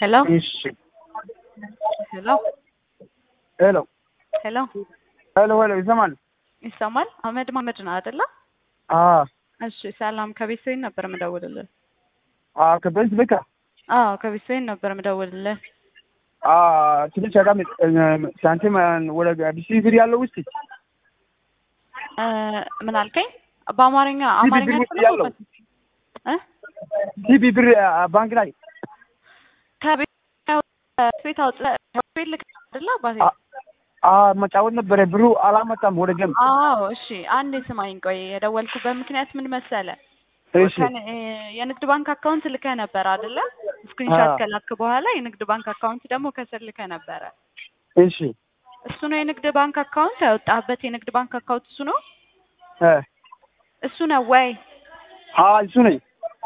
Hello? ايش Hello? الو Hello? الو زمان ይሰማል? አህመድ ማመድ ነው አይደለ? እሺ ሰላም ከቤተሰብ ነበር የምደውልልህ። ከቤት በቃ ከቤተሰብ ነበር የምደውልልህ። ትንሽ አዳም ሳንቲም ወደ አዲስ ብር ያለው ውስጥ ምን አልከኝ? በአማርኛ አማርኛ ያለው ሲቢ ብር ባንክ ላይ ከቤት አውጥተህ ልክ አይደለ አባቴ? መጫወት ነበረ ብሩ አላመጣም ወደ ገም። እሺ አንዴ ስማኝ ቆይ። የደወልኩበት ምክንያት ምን መሰለህ? እሺ የንግድ ባንክ አካውንት ልከህ ነበር አይደለ? ስክሪንሾት ከላክ በኋላ የንግድ ባንክ አካውንት ደግሞ ከስር ልከህ ነበረ። እሺ እሱ ነው የንግድ ባንክ አካውንት ያወጣህበት የንግድ ባንክ አካውንት እሱ ነው? እሱ ነው ወይ? እሱ ነው።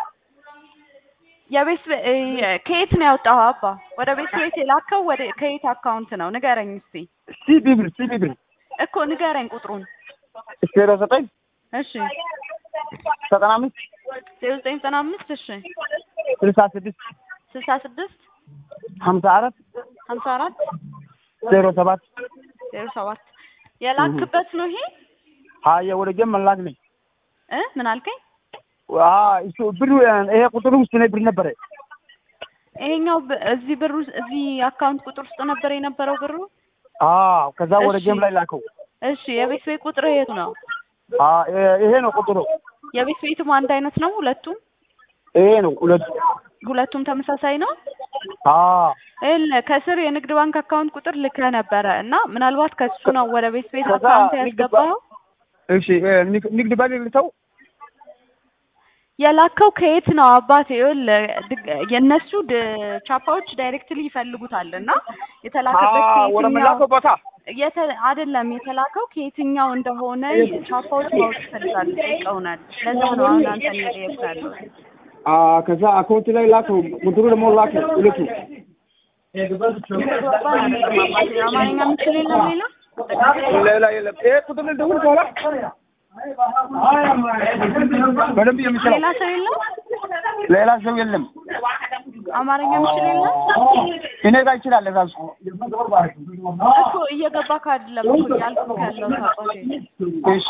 የቤት ከየት ነው ያወጣኸው አባ? ወደ ቤት የላከው ከየት አካውንት ነው ንገረኝ እስቲ። ሲቢ ብር እኮ ንገረኝ ቁጥሩን። 09 እሺ 95 0995 እሺ 66 54 54 07 07 የላክበት ነው ይሄ? ወደ ገም መላክ ነኝ። ምን አልከኝ? እሱ ብሩ ይሄ ቁጥሩ ውስጥ ነው ብር ነበረ። ይሄኛው እዚህ ብሩ እዚህ አካውንት ቁጥር ውስጥ ነበር የነበረው ብሩ? ከዛ ወደ ገም ላይ ላከው። እሺ የቤት ቤት ቁጥር የቱ ነው? ይሄ ነው ቁጥሩ። የቤት ቤቱም አንድ አይነት ነው ሁለቱም? ይሄ ነው ሁለቱም ተመሳሳይ ነው? ከስር የንግድ ባንክ አካውንት ቁጥር ልከህ ነበረ እና ምናልባት ከሱ ነው ወደ ቤት አካውንት ያስገባው? እሺ ንግድ ባንክ ልተው የላከው ከየት ነው አባቴ? የነሱ ቻፓዎች ዳይሬክትሊ ይፈልጉታል እና የተላከበት አይደለም የተላከው ከየትኛው እንደሆነ ቻፓዎች ማወቅ ይፈልጋሉ፣ ጠይቀውናል። ለዛ ነው አሁን አንተን እየጠየቅኩ ያለው። ከዛ አካውንት ላይ ላከው ቁጥሩ ደግሞ ላከው ሁለቱ። አማርኛ የምችል የለም ሌላ የለም። ቁጥር ልደውል በኋላ በደንብ የምችለው ሌላ ሰው የለም። አማርኛ የምችል የለም። እኔ ጋር ይችላል ራሱ እኮ እየገባ ካደለም እኮ ያልኩህ ያለው ታውቆቴ። እሺ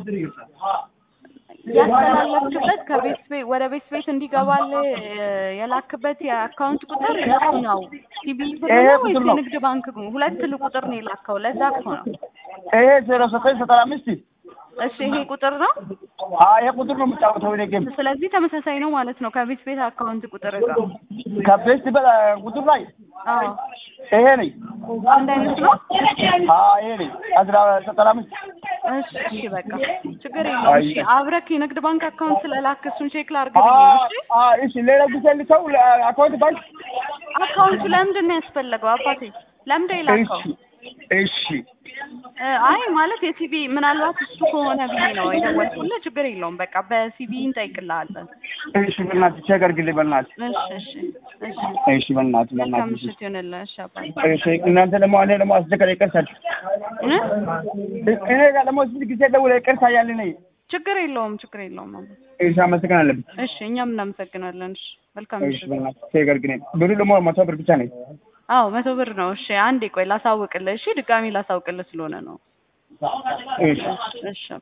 ያስተላለፍክበት ወደ ቤት እንዲገባል የላክበት የአካውንት ቁጥር የቱ ነው? ሲቢ ብር ነው ወይስ የንግድ ባንክ ነው? ሁለት ቁጥር ነው የላከው። ለዛ እኮ ነው ይሄ 0995 እሺ ይሄ ቁጥር ነው? ይሄ ቁጥር ነው የምጫወተው እኔ ጌም። ስለዚህ ተመሳሳይ ነው ማለት ነው ከቤት አካውንት ቁጥር ጋር። ከቤት ቁጥር ላይ ይሄ ነኝ አንድ አይነት ነው? ይሄ ነኝ 95 እሺ በቃ ችግር የለውም። እሺ አብረክ የንግድ ባንክ አካውንት ስለላክ እሱን ቼክ ላድርግልኝ። እሺ ሌላ ጊዜ ልሰው አካውንት ባንክ አካውንቱ ለምንድን ነው ያስፈለገው አባቴ? ለምንድን ነው? እሺ አይ ማለት የሲቢ ምናልባት እሱ ከሆነ ብዬ ነው የደወልኩልህ። ችግር የለውም በቃ በሲቢ እንጠይቅልሃለን። እሺ በእናትህ ቼክ አድርግልኝ በእናትህ። እሺ በእናትህ ምሽት ይሁንልህ። እሺ አባቴ። እሺ እናንተ ደግሞ እኔ ደግሞ አስቸጋሪ ይቅርታችሁ። እኔ ጋር ደግሞ ስንት ጊዜ ደውለህ ይቅርታ እያልን ነኝ። ችግር የለውም። እሺ አመሰግናለሁ። እሺ እኛም እናመሰግናለን። እሺ መልካም እሺ በእናትህ ቼክ አድርግልኝ። ብሩ ደግሞ 100 ብር ብቻ ነው። 100 ብር ነው። እሺ አንዴ ቆይ ላሳውቅልህ። እሺ ድጋሚ ላሳውቅልህ ስለሆነ ነው። እሺ